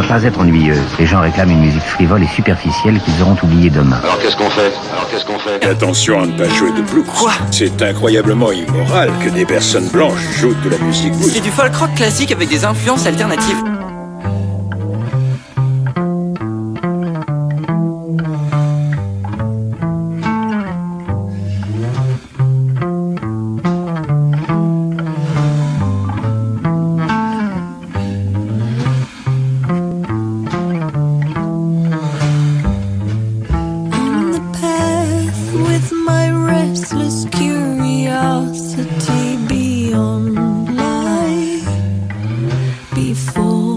pas être ennuyeuse. Les gens réclament une musique frivole et superficielle qu'ils auront oubliée demain. Alors qu'est-ce qu'on fait? Attention à ne pas jouer de blues. Quoi? C'est incroyablement immoral que des personnes blanches jouent de la musique blues. C'est du folk rock classique avec des influences alternatives. Beyond life before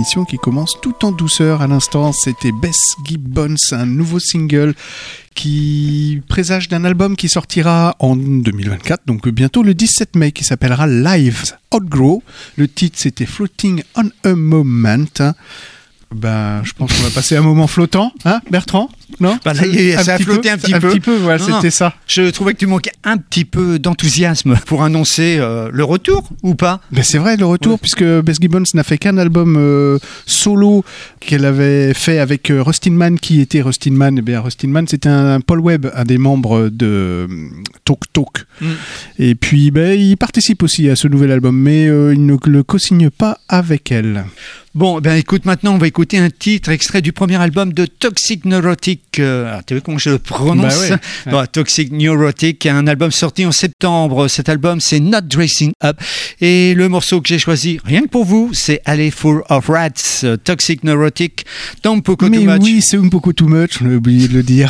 émission qui commence tout en douceur. À l'instant, c'était Bess Gibbons, un nouveau single qui présage d'un album qui sortira en 2024, donc bientôt le 17 mai, qui s'appellera Lives Outgrow. Le titre, c'était Floating on a Moment. Je pense qu'on va passer un moment flottant, hein, Bertrand? Non? Là, ça a flotté un petit peu. Un petit peu, voilà, c'était ça. Je trouvais que tu manquais un petit peu d'enthousiasme pour annoncer le retour, ou pas? C'est vrai, le retour, puisque Bess Gibbons n'a fait qu'un album solo qu'elle avait fait avec Rustin Mann. Qui était Rustin Mann? Rustin Mann, c'était un Paul Webb, un des membres de Talk Talk. Et puis, il participe aussi à ce nouvel album, mais il ne le co-signe pas avec elle. Bon, écoute, maintenant on va écouter un titre extrait du premier album de Toxic Neurotic. Tu vois comment je le prononce? Toxic Neurotic, un album sorti en septembre. Cet album, c'est Not Dressing Up. Et le morceau que j'ai choisi, rien que pour vous, c'est Alley Full of Rats, Toxic Neurotic, dans Poco Too Much. Mais oui, c'est un Poco Too Much, on a oublié de le dire.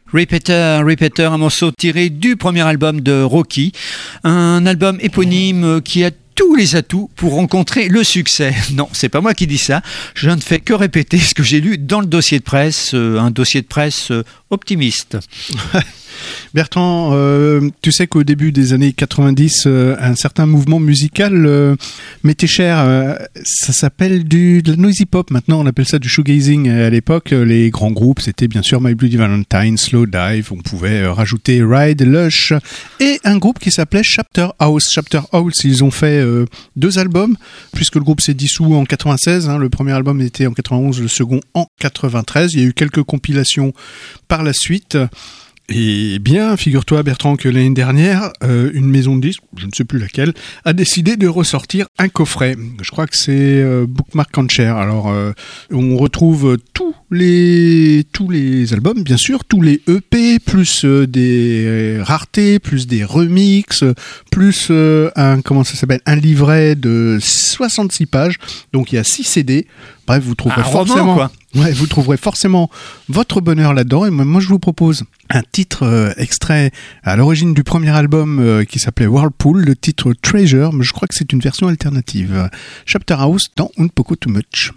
Repeater, un morceau tiré du premier album de Rocky, un album éponyme qui a tous les atouts pour rencontrer le succès. Non, c'est pas moi qui dis ça, je ne fais que répéter ce que j'ai lu dans le dossier de presse, un dossier de presse optimiste. Bertrand, tu sais qu'au début des années 90, un certain mouvement musical m'était cher. Ça s'appelle de la noisy pop. Maintenant, on appelle ça du shoegazing. À l'époque, les grands groupes, c'était bien sûr My Bloody Valentine, Slow Dive. On pouvait rajouter Ride, Lush et un groupe qui s'appelait Chapter House. Chapter House, ils ont fait 2 albums, puisque le groupe s'est dissous en 96. Le premier album était en 91, le second en 93. Il y a eu quelques compilations par la suite. Et bien, figure-toi Bertrand que l'année dernière, une maison de disques, je ne sais plus laquelle, a décidé de ressortir un coffret. Je crois que c'est Bookmark Share. Alors, on retrouve tous les albums, bien sûr, tous les EP, plus des raretés, plus des remixes, plus un livret de 66 pages. Donc il y a 6 CD. Bref, vous trouverez vous trouverez forcément votre bonheur là-dedans. Et moi, je vous propose un titre extrait à l'origine du premier album qui s'appelait Whirlpool, le titre Treasure, mais je crois que c'est une version alternative. Chapter House dans Un Poco Too Much.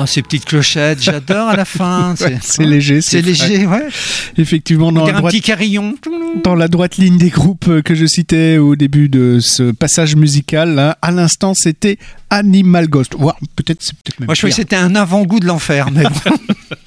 Oh, ces petites clochettes, j'adore à la fin. C'est léger. C'est léger, ouais. Effectivement, un petit carillon. Dans la droite ligne des groupes que je citais au début de ce passage musical, là, à l'instant, c'était Animal Ghost. Ouais, peut-être même. Moi, je croyais que c'était un avant-goût de l'enfer, mais bon.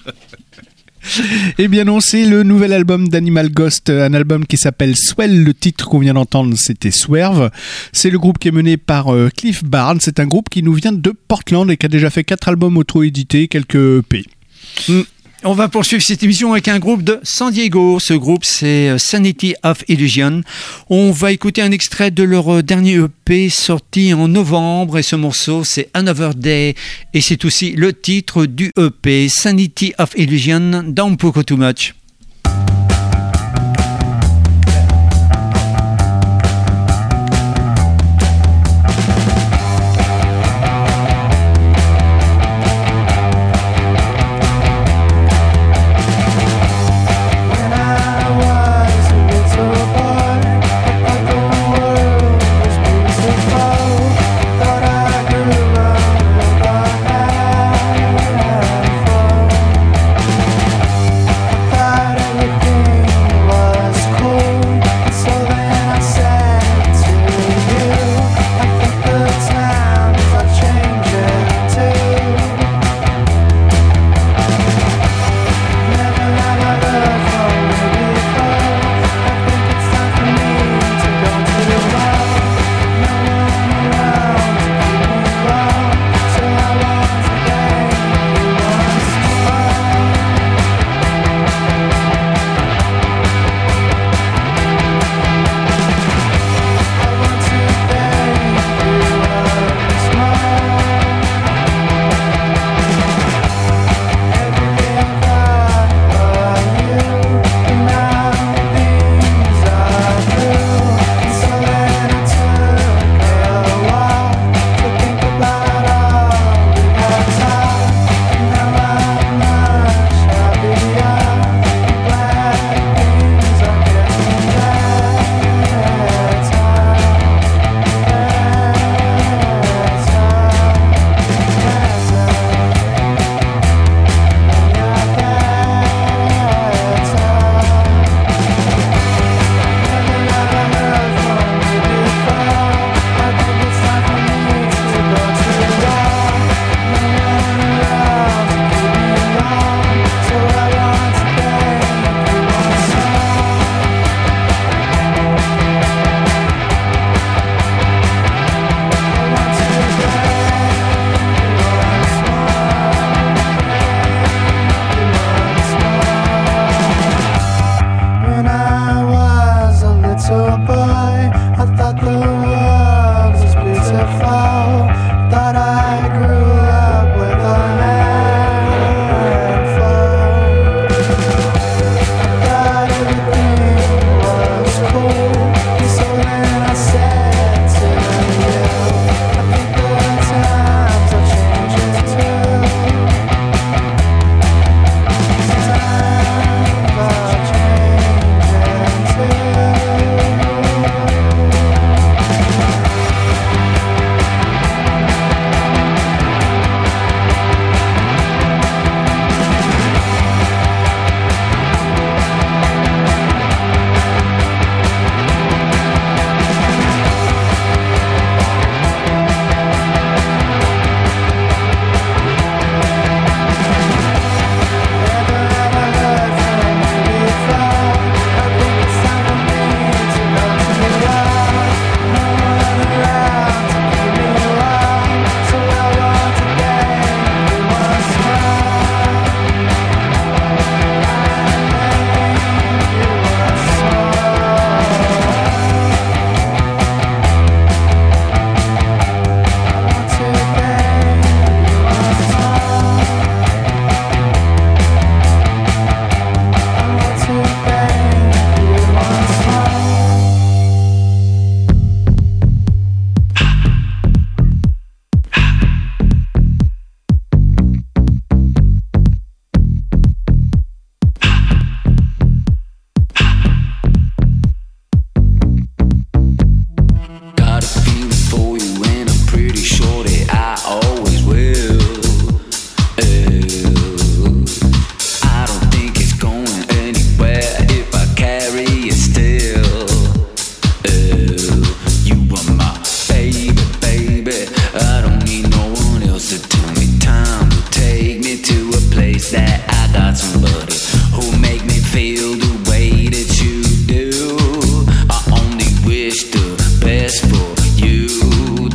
Eh bien non, c'est le nouvel album d'Animal Ghost, un album qui s'appelle Swell. Le titre qu'on vient d'entendre, c'était Swerve. C'est le groupe qui est mené par Cliff Barnes. C'est un groupe qui nous vient de Portland et qui a déjà fait 4 albums auto-édités, quelques EP. On va poursuivre cette émission avec un groupe de San Diego. Ce groupe, c'est Sanity of Illusion. On va écouter un extrait de leur dernier EP sorti en novembre. Et ce morceau, c'est Another Day. Et c'est aussi le titre du EP, Sanity of Illusion, dans Poco Too Much. Bye.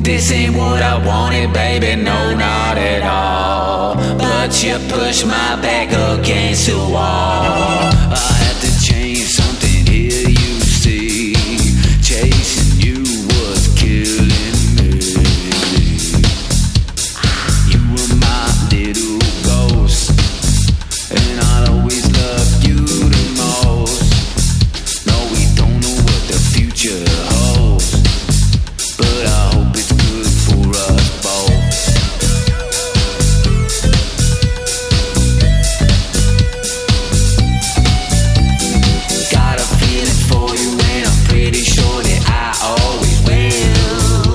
This ain't what I wanted, baby, no, not at all. But you push my back against the wall. I had to change something here, you see. Chasing you was killing me. You were my little ghost, and I'll always love you the most. No, we don't know what the future holds, but I hope it's good for us both. Got a feeling for you and I'm pretty sure that I always will.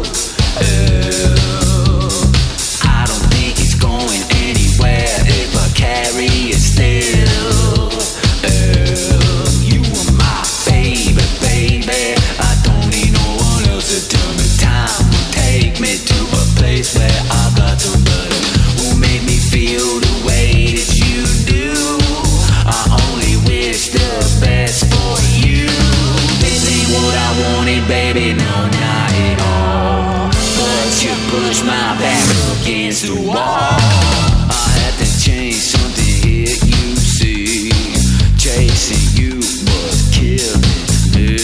I don't think it's going anywhere if I carry it still. You were my baby, baby. I don't need no one else to tell me time will take me to a place where I got somebody who made me feel the way that you do. I only wish the best for you. This ain't what I wanted, baby, no, not at all. But you push my back against the wall. I had to change something here, you see. Chasing you was killing me.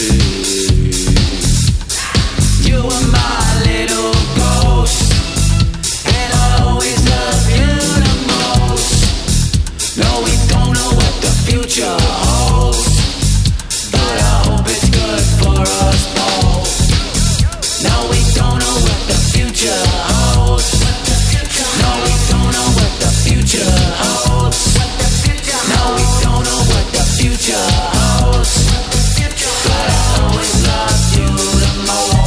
You were my little ghost, and I'll always love you the most. No, we don't know what the future holds, but I hope it's good for us both. No, we don't know what the future holds. No, we don't know what the future holds. No, we don't know what the future holds, but I always love you the most.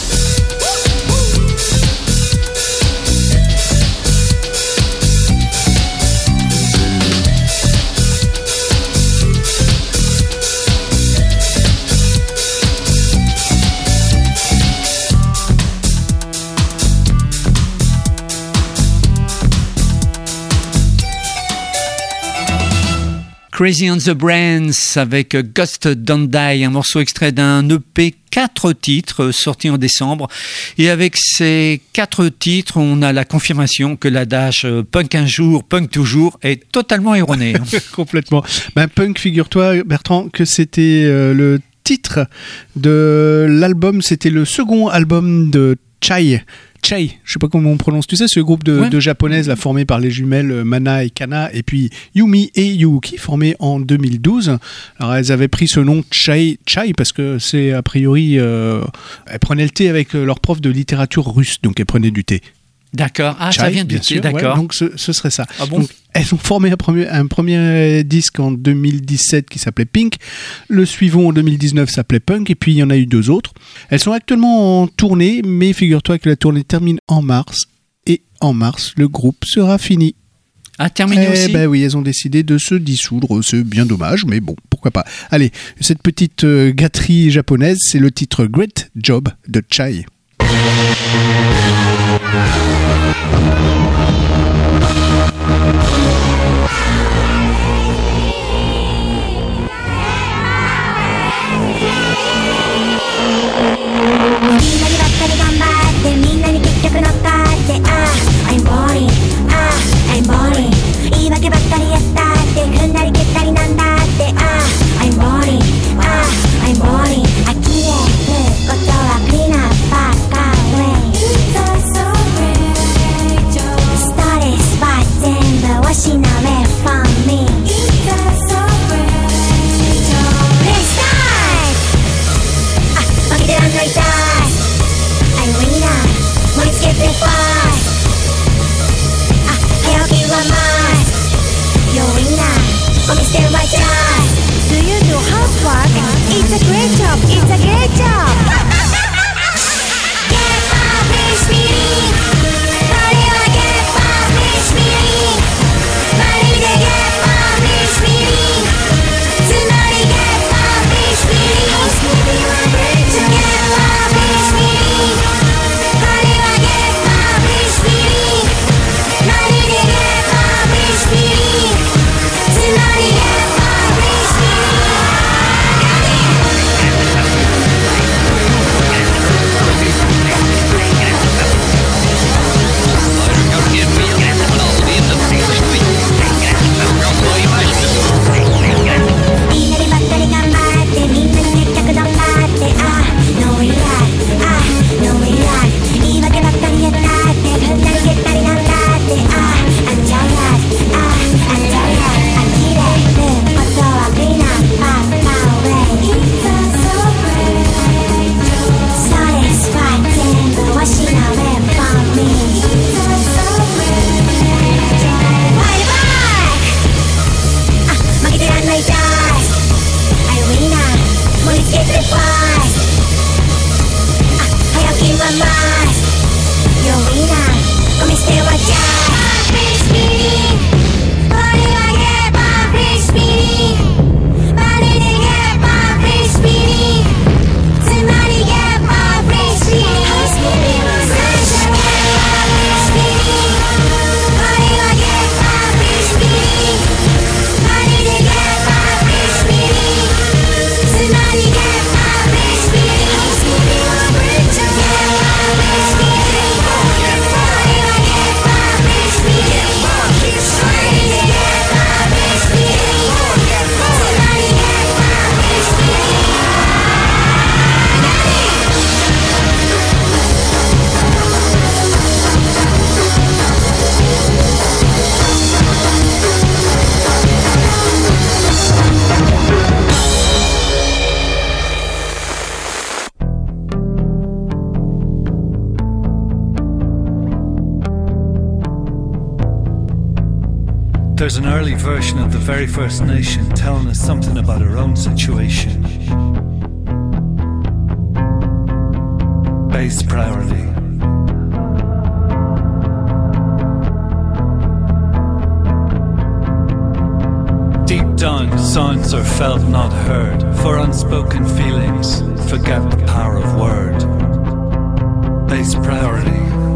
Crazy on the Brains avec Ghost Don't Die, un morceau extrait d'un EP 4 titres sorti en décembre. Et avec ces 4 titres, on a la confirmation que l'adage punk un jour, punk toujours est totalement erroné. Complètement. Punk, figure-toi, Bertrand, que c'était le titre de l'album, c'était le second album de Chai, je sais pas comment on prononce, tu sais, ce groupe de japonaises là, formé par les jumelles Mana et Kana, et puis Yumi et Yuuki, formés en 2012. Alors elles avaient pris ce nom Chai parce que c'est a priori, elles prenaient le thé avec leur prof de littérature russe, donc elles prenaient du thé. D'accord, Chai, ça vient du thé, d'accord. Ouais, donc ce serait ça. Ah bon? Donc, elles ont formé un premier disque en 2017 qui s'appelait Pink. Le suivant en 2019 s'appelait Punk, et puis il y en a eu 2 autres. Elles sont actuellement en tournée, mais figure-toi que la tournée termine en mars, et en mars, le groupe sera fini. Ah, terminé aussi? Oui, elles ont décidé de se dissoudre, c'est bien dommage, mais bon, pourquoi pas. Allez, cette petite gâterie japonaise, c'est le titre Great Job de Chai. Washing away from me. It's so great. Next time. 負けてらんないたい。I'm winning now. 盛り付けてファイ。早起きはマイ。You're winning now. ゴミ捨てる場合じゃない。Do you do housework? It's a great job. It's a great job. Get published feeling. これは get published feeling.マリで get published feeling つまり get published feeling Housekeepingは great job Get published feeling これは get published feeling マリで get published feeling つまり get published feeling There's an early version of the very first nation telling us something about our own situation. Base priority. Deep down, sounds are felt, not heard. For unspoken feelings, forget the power of word. Base priority.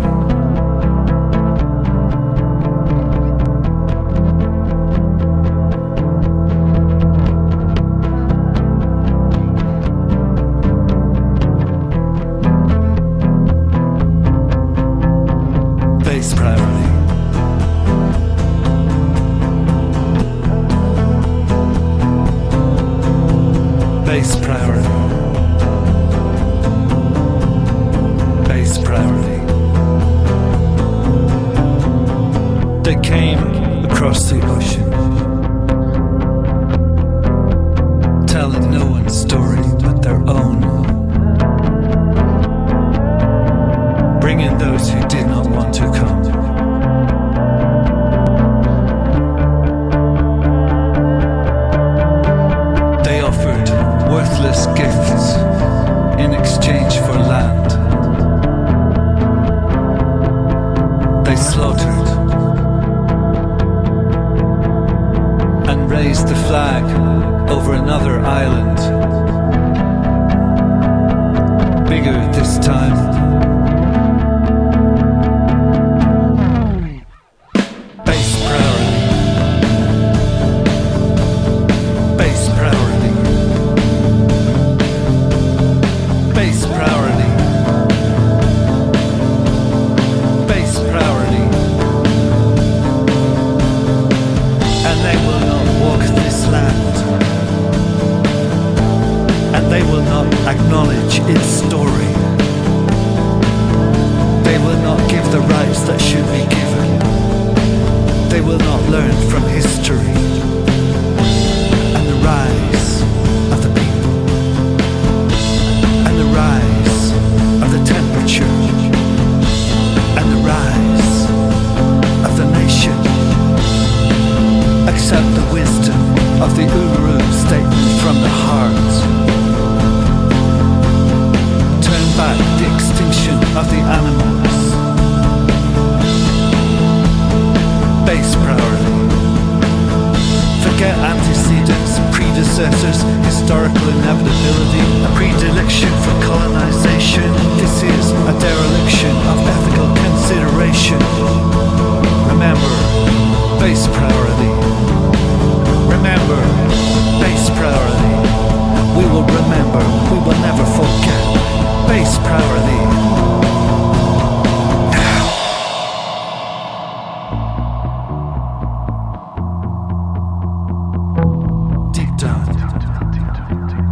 Base priority. Base priority. Base priority. They came across the ocean, telling no one's story but their own, bringing those who did not want to come. They offered worthless gifts in exchange for land. They slaughtered and raised the flag over another island, bigger this time. Base priority. Base priority. Base priority. Base priority. And they will not walk this land, and they will not acknowledge its story. They will not give the rights that should be given. They will not learn from history and the rise of the people and the rise of the temperature and the rise of the nation. Accept the wisdom of the Uluru statement from the heart. Turn back the extinction of the animals. Base priority. Forget antecedents, predecessors, historical inevitability, a predilection for colonization. This is a dereliction of ethical consideration. Remember, base priority. Remember, base priority. We will remember, we will never forget. Base priority. Deep down.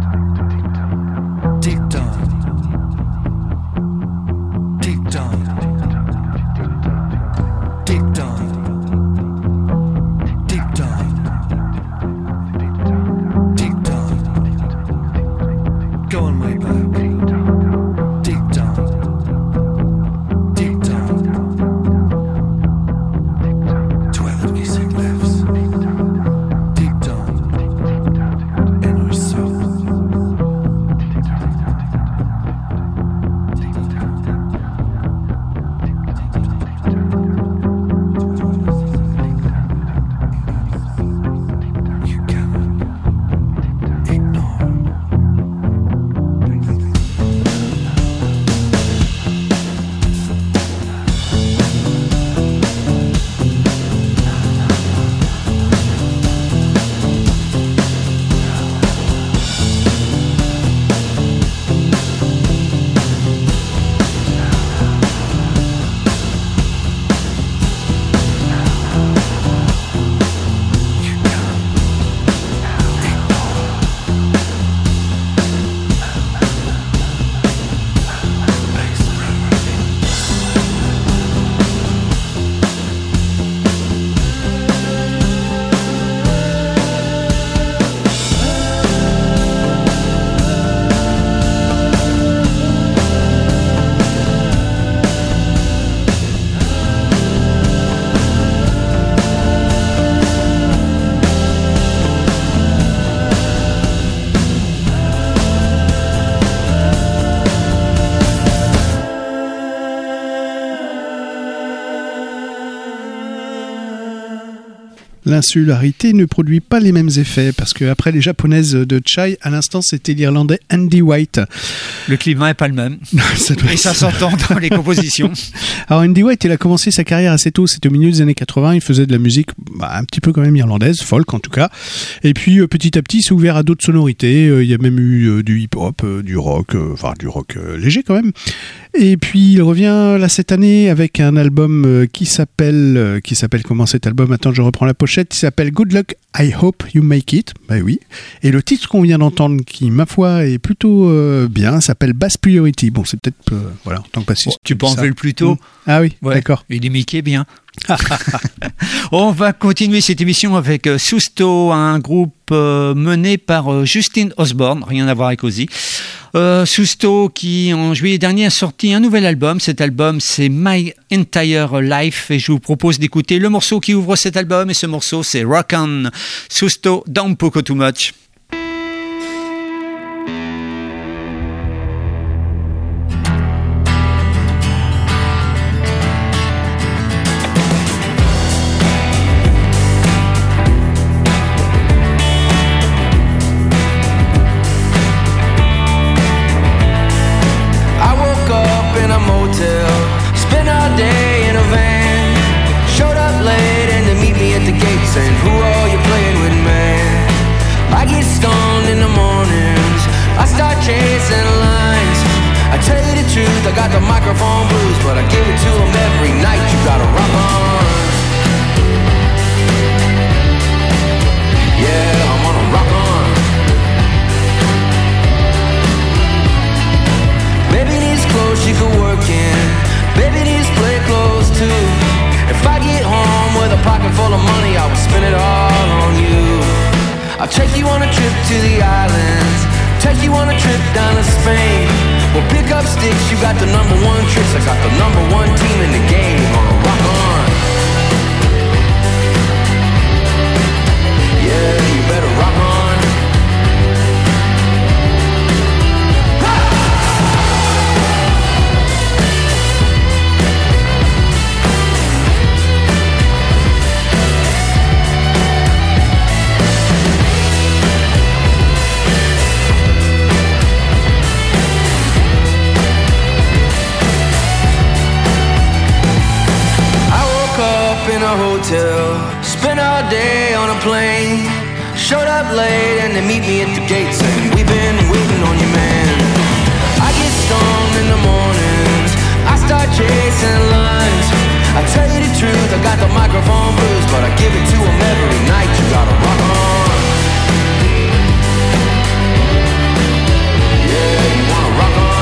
L'insularité ne produit pas les mêmes effets parce que après les japonaises de Chai, à l'instant c'était l'irlandais Andy White. Le climat est pas le même. Et ça s'entend dans les compositions. Alors Andy White, il a commencé sa carrière assez tôt, c'était au milieu des années 80, il faisait de la musique un petit peu quand même irlandaise, folk en tout cas. Et puis petit à petit, il s'est ouvert à d'autres sonorités, il y a même eu du hip-hop, du rock, du rock léger quand même. Et puis il revient là cette année avec un album qui s'appelle comment cet album? Attends, je reprends la pochette. Il s'appelle Good Luck, I Hope You Make It. Bah oui. Et le titre qu'on vient d'entendre, qui ma foi est plutôt bien, s'appelle Bass Priority. Bon, c'est peut-être voilà en tant que bassiste. Tu peux enlever le plus tôt. Ah oui, ouais, d'accord. Il est Mickey bien. On va continuer cette émission avec Susto, un groupe mené par Justin Osborne, rien à voir avec Ozzy. Susto qui en juillet dernier a sorti un nouvel album. Cet album c'est My Entire Life et je vous propose d'écouter le morceau qui ouvre cet album et ce morceau c'est Rock On. Susto, Don't Poco Too Much. I got the microphone blues, but I give it to them every night. You gotta rock on. Yeah, I'm gonna rock on. Baby needs clothes she could work in. Baby needs play clothes too. If I get home with a pocket full of money, I will spend it all on you. I'll take you on a trip to the islands, take you on a trip down to Spain. We'll pick up sticks, you got the number one tricks, I got the number one team in the game. We're gonna rock on. Yeah, you better rock on. In a hotel, spent all day on a plane. Showed up late and they meet me at the gate saying, we've been waiting on you, man. I get stoned in the mornings, I start chasing lines. I tell you the truth, I got the microphone blues, but I give it to them every night. You gotta rock on. Yeah, you wanna rock on.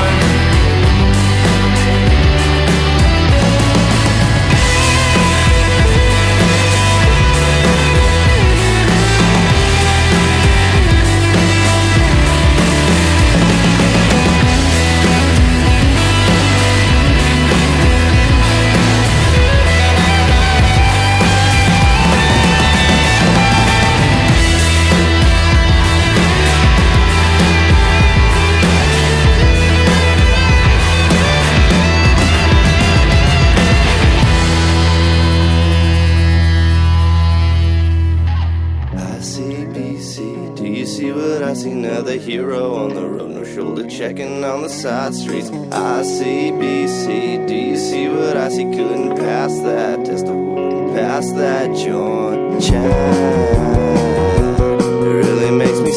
Another hero on the road, no shoulder checking on the side streets. I see BC, do you see what I see? Couldn't pass that test, wouldn't pass that joint. Child, it really makes me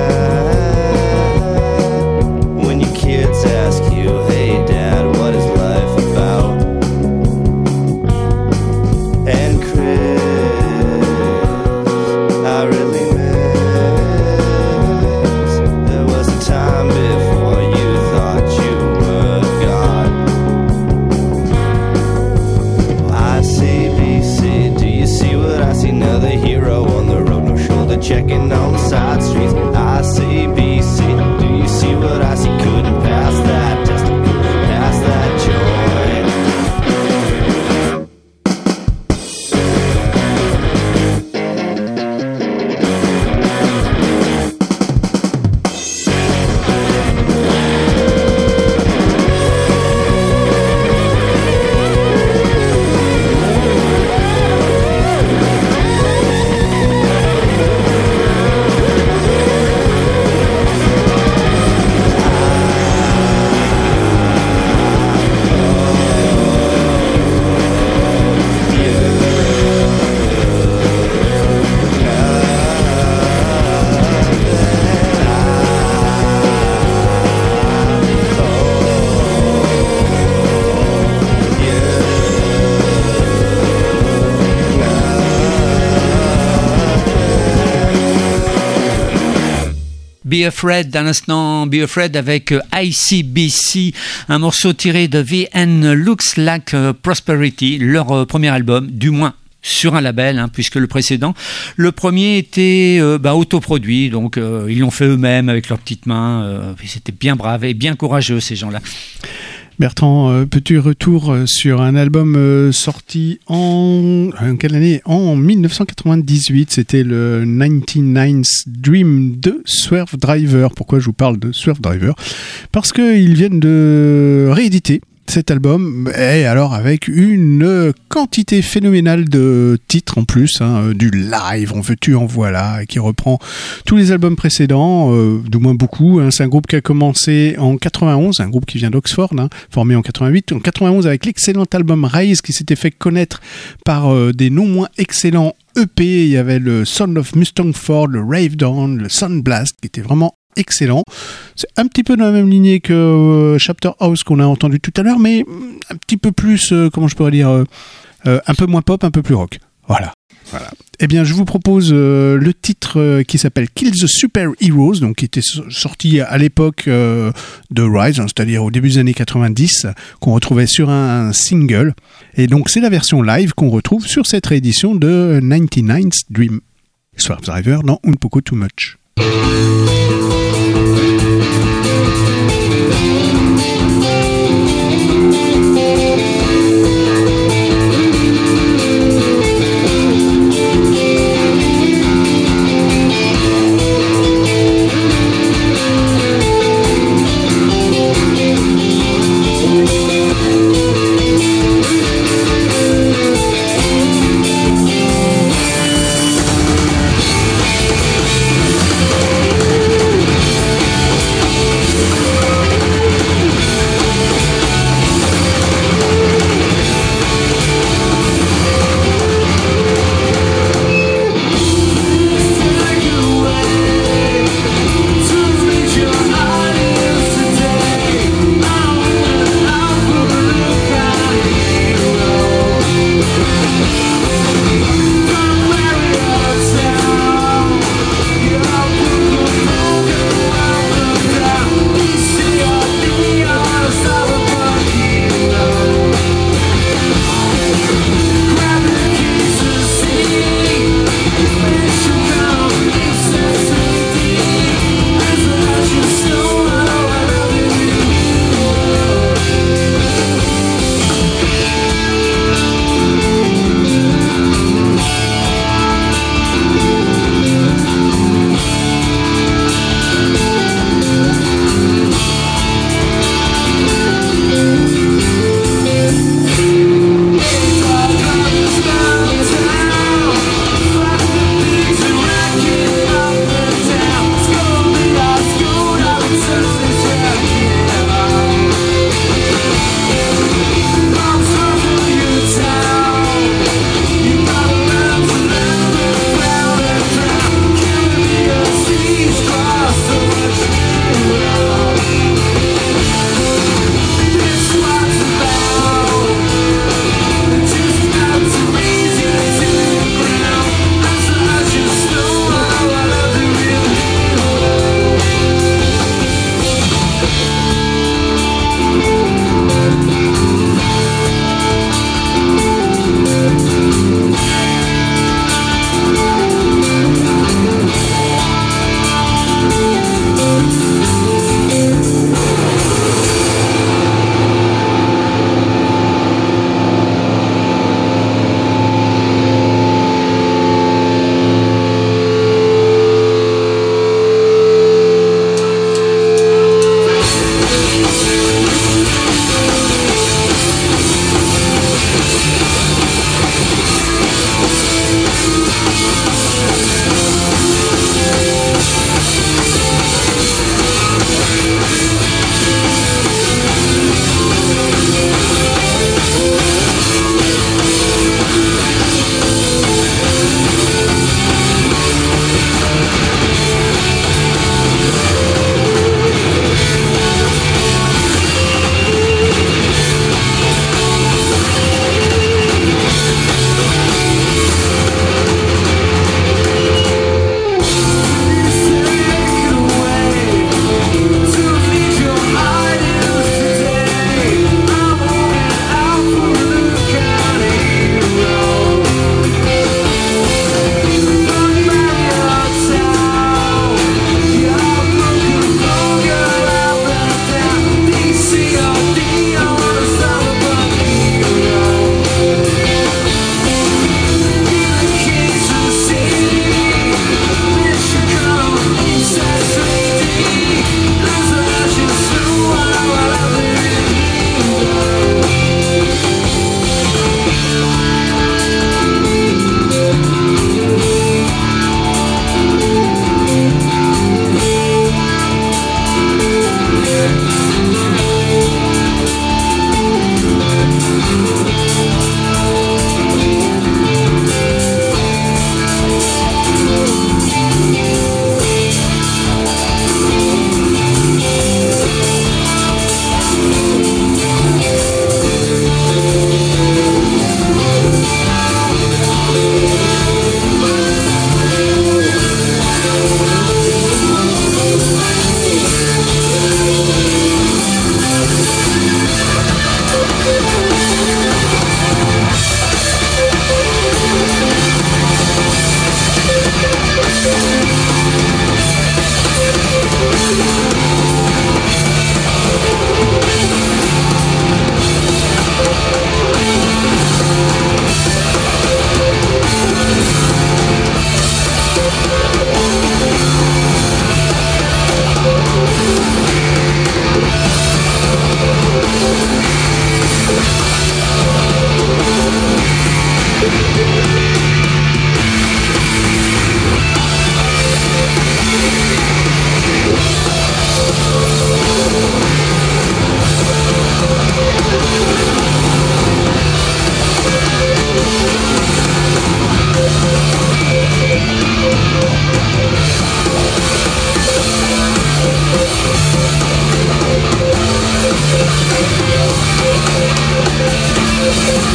sad when your kids ask you, hey dad, what is life about? And Chris, I really time before you thought you were God. I see BC, do you see what I see? Another hero on the road, no shoulder checking on the side streets. I Be Afraid à l'instant, Be Afraid avec ICBC, un morceau tiré de The End Looks Like Prosperity, leur premier album, du moins sur un label, puisque le précédent, le premier était autoproduit, donc ils l'ont fait eux-mêmes avec leurs petites mains, c'était bien brave et bien courageux ces gens-là. Bertrand, petit retour sur un album sorti en quelle année ? En 1998, c'était le 99's Dream de Swerve Driver. Pourquoi je vous parle de Swerve Driver ? Parce qu'ils viennent de rééditer cet album, et alors avec une quantité phénoménale de titres en plus, du live, en veux-tu, en voilà, qui reprend tous les albums précédents, du moins beaucoup. C'est un groupe qui a commencé en 91, un groupe qui vient d'Oxford, formé en 88. En 91 avec l'excellent album Rise, qui s'était fait connaître par des non moins excellents EP. Il y avait le Son of Mustang Ford, le Rave Dawn, le Sunblast, qui était vraiment excellent. C'est un petit peu dans la même lignée que Chapter House qu'on a entendu tout à l'heure, mais un petit peu plus, comment je pourrais dire, un peu moins pop, un peu plus rock. Voilà. Eh bien, je vous propose le titre qui s'appelle Kill the Super Heroes, donc qui était sorti à l'époque de Rise, c'est-à-dire au début des années 90, qu'on retrouvait sur un single. Et donc, c'est la version live qu'on retrouve sur cette réédition de 99's Dream. Swerve Driver dans Un Poco Too Much.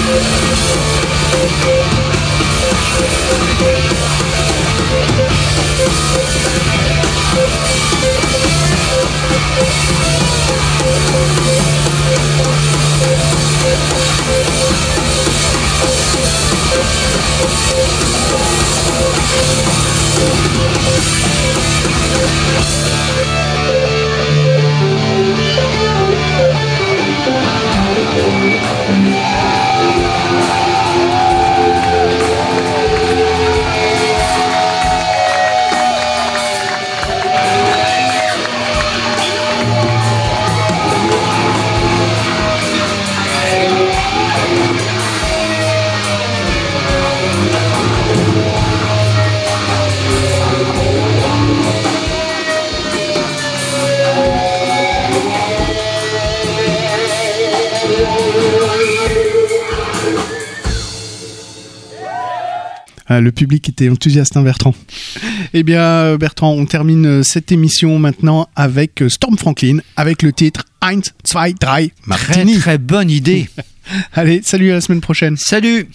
Le public était enthousiaste, hein, Bertrand. Eh bien, Bertrand, on termine cette émission maintenant avec Storm Franklin, avec le titre 1, 2, 3, Martini. Très, très bonne idée. Allez, salut, à la semaine prochaine. Salut.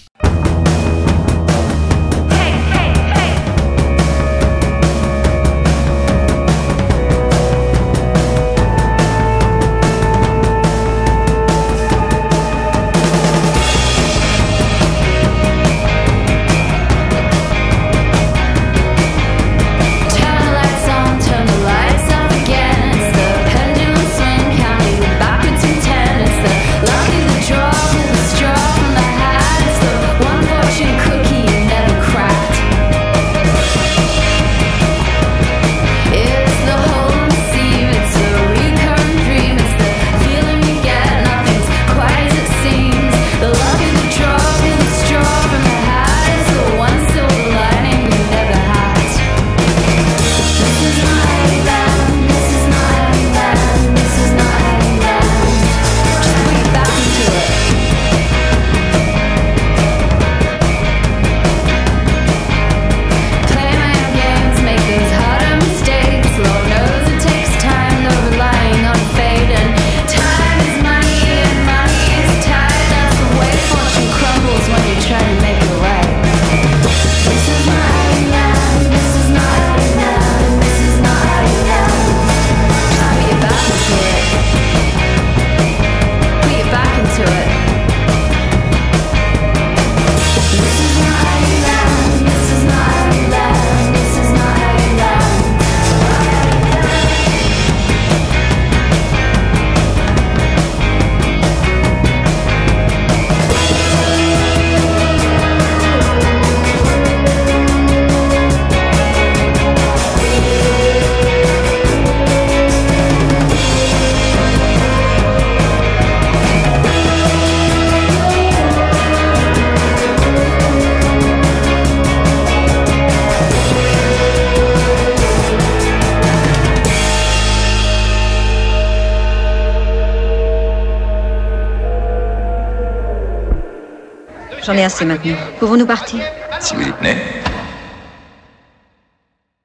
J'en ai assez maintenant. Pouvons-nous partir? Si vous y tenez.